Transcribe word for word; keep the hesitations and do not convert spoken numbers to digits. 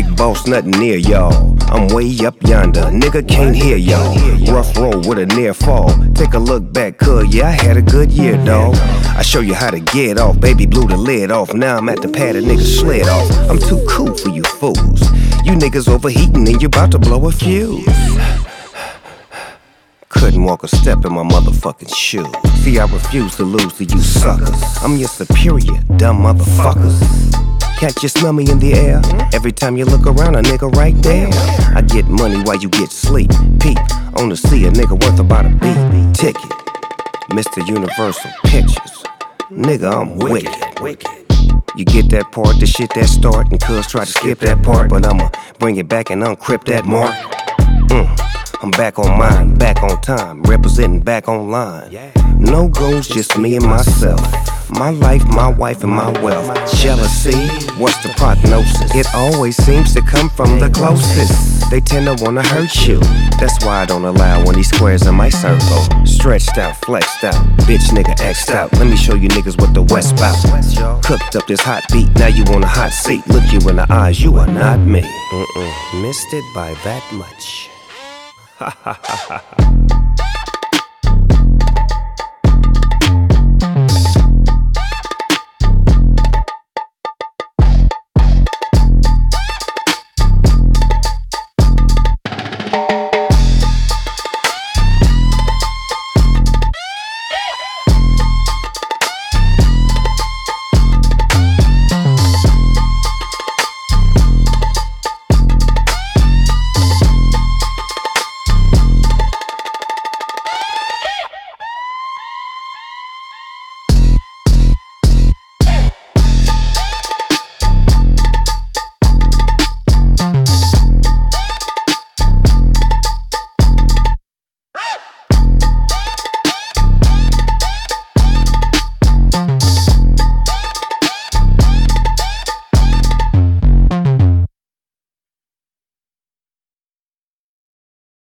big boss, nothing near y'all. I'm way up yonder, nigga can't hear y'all. Rough road with a near fall. Take a look back, cuz yeah, I had a good year, dawg. I show you how to get off, baby blew the lid off. Now I'm at the pad, a nigga slid off. I'm too cool for you fools. You niggas overheating and you about to blow a fuse. Couldn't walk a step in my motherfucking shoes. See, I refuse to lose to you suckers. I'm your superior, dumb motherfuckers. Can't you smell me in the air? Every time you look around, a nigga right there. I get money while you get sleep. Peep, on the sea, a nigga worth about a beat. Ticket, Mister Universal Pictures. Nigga, I'm wicked. You get that part, the shit that start, and cuz try to skip that part, but I'ma bring it back and uncrypt that mark. Mm. I'm back on mine, back on time, representing back online. No goals, just me and myself. My life, my wife, and my wealth. Jealousy, what's the prognosis? It always seems to come from the closest. They tend to wanna hurt you. That's why I don't allow any squares in my circle. Stretched out, flexed out, bitch nigga X'd out. Let me show you niggas what the West bout. Cooked up this hot beat, now you on a hot seat. Look you in the eyes, you are not me. Mm-mm. Missed it by that much. Ha ha ha ha.